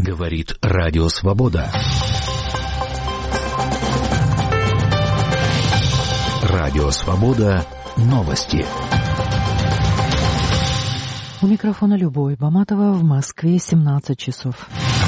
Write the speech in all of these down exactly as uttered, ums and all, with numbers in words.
Говорит Радио Свобода. Радио Свобода. Новости. У микрофона Любовь Баматова, в Москве семнадцать часов.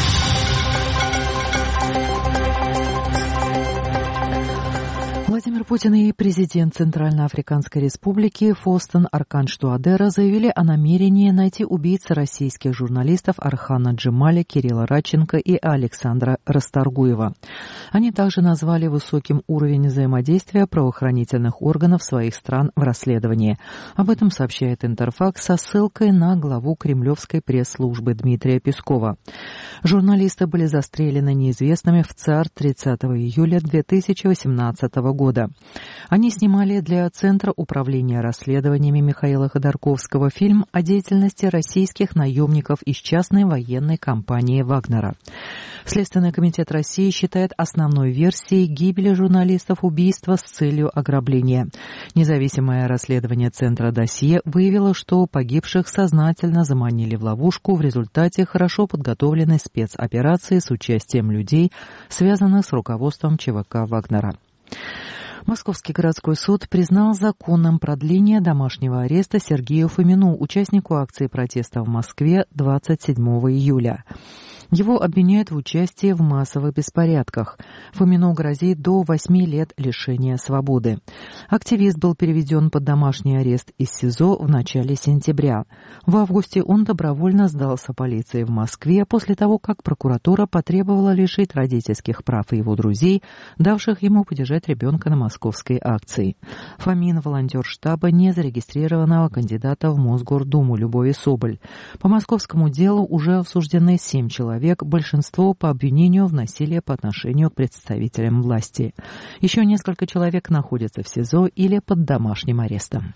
Владимир Путин и президент Центральноафриканской Республики Фостен Арканш Туадера заявили о намерении найти убийц российских журналистов Архана Джемаля, Кирилла Радченко и Александра Расторгуева. Они также назвали высоким уровень взаимодействия правоохранительных органов своих стран в расследовании. Об этом сообщает Интерфакс со ссылкой на главу кремлевской пресс-службы Дмитрия Пескова. Журналисты были застрелены неизвестными в ЦАР тридцатого июля две тысячи восемнадцатого года. Они снимали для Центра управления расследованиями Михаила Ходорковского фильм о деятельности российских наемников из частной военной компании «Вагнера». Следственный комитет России считает основной версией гибели журналистов убийства с целью ограбления. Независимое расследование Центра досье выявило, что погибших сознательно заманили в ловушку в результате хорошо подготовленной спецоперации с участием людей, связанных с руководством ЧВК «Вагнера». Московский городской суд признал законным продление домашнего ареста Сергею Фомину, участнику акции протеста в Москве двадцать седьмого июля. Его обвиняют в участии в массовых беспорядках. Фомину грозит до восьми лет лишения свободы. Активист был переведен под домашний арест из СИЗО в начале сентября. В августе он добровольно сдался полиции в Москве после того, как прокуратура потребовала лишить родительских прав его друзей, давших ему подержать ребенка на московской акции. Фомин — волонтер штаба незарегистрированного кандидата в Мосгордуму Любови Соболь. По московскому делу уже осуждены семь человек, большинство по обвинению в насилии по отношению к представителям власти. Еще несколько человек находятся в СИЗО или под домашним арестом.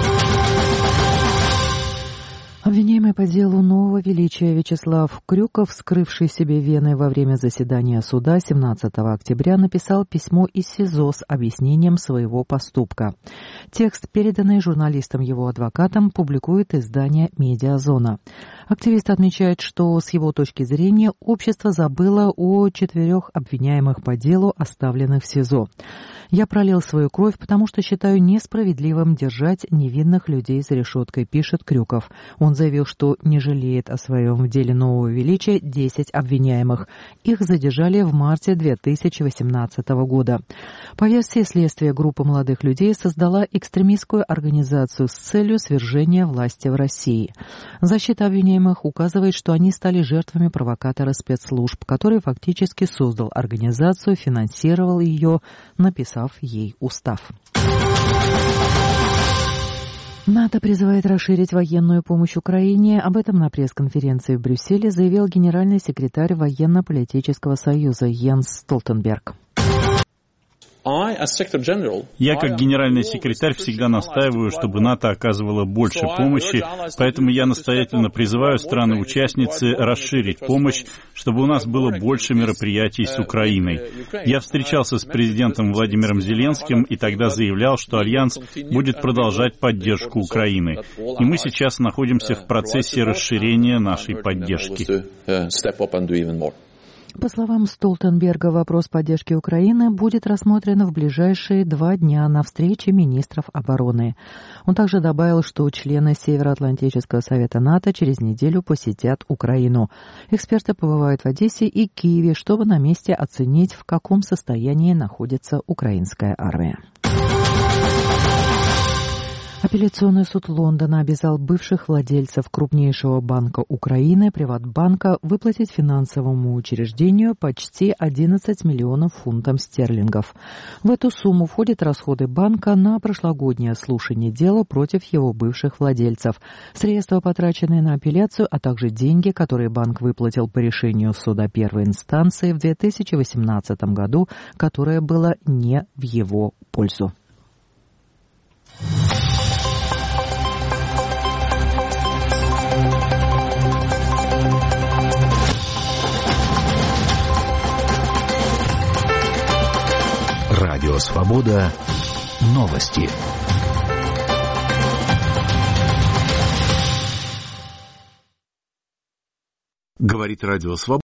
Обвиняемый по делу нового величия Вячеслав Крюков, вскрывший себе вены во время заседания суда семнадцатого октября, написал письмо из СИЗО с объяснением своего поступка. Текст, переданный журналистам его адвокатам, публикует издание «Медиазона». Активист отмечает, что с его точки зрения общество забыло о четырех обвиняемых по делу, оставленных в СИЗО. «Я пролил свою кровь, потому что считаю несправедливым держать невинных людей за решеткой», пишет Крюков. Он заявил, что не жалеет о своем в деле нового величия десять обвиняемых. Их задержали в марте две тысячи восемнадцатого года. По версии следствия, группа молодых людей создала экстремистскую организацию с целью свержения власти в России. Защита обвиняемых указывает, что они стали жертвами провокатора спецслужб, который фактически создал организацию, финансировал ее, написав ей устав. НАТО призывает расширить военную помощь Украине. Об этом на пресс-конференции в Брюсселе заявил генеральный секретарь Военно-политического союза Йенс Столтенберг. Я, как генеральный секретарь, всегда настаиваю, чтобы НАТО оказывало больше помощи, поэтому я настоятельно призываю страны-участницы расширить помощь, чтобы у нас было больше мероприятий с Украиной. Я встречался с президентом Владимиром Зеленским и тогда заявлял, что Альянс будет продолжать поддержку Украины. И мы сейчас находимся в процессе расширения нашей поддержки. По словам Столтенберга, вопрос поддержки Украины будет рассмотрен в ближайшие два дня на встрече министров обороны. Он также добавил, что члены Североатлантического совета НАТО через неделю посетят Украину. Эксперты побывают в Одессе и Киеве, чтобы на месте оценить, в каком состоянии находится украинская армия. Апелляционный суд Лондона обязал бывших владельцев крупнейшего банка Украины, Приватбанка, выплатить финансовому учреждению почти одиннадцать миллионов фунтов стерлингов. В эту сумму входят расходы банка на прошлогоднее слушание дела против его бывших владельцев, средства, потраченные на апелляцию, а также деньги, которые банк выплатил по решению суда первой инстанции в две тысячи восемнадцатом году, которое было не в его пользу. Радио Свобода. Новости. Говорит Радио Свобода.